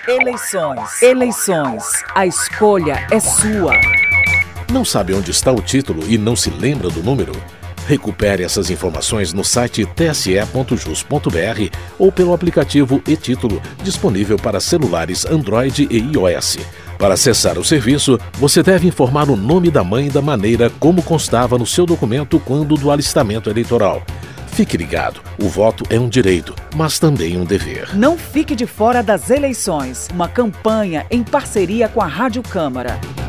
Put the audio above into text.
Eleições. Eleições. A escolha é sua. Não sabe onde está o título e não se lembra do número? Recupere essas informações no site tse.jus.br ou pelo aplicativo e-Título, disponível para celulares Android e iOS. Para acessar o serviço, você deve informar o nome da mãe da maneira como constava no seu documento quando do alistamento eleitoral. Fique ligado, o voto é um direito, mas também um dever. Não fique de fora das eleições. Uma campanha em parceria com a Rádio Câmara.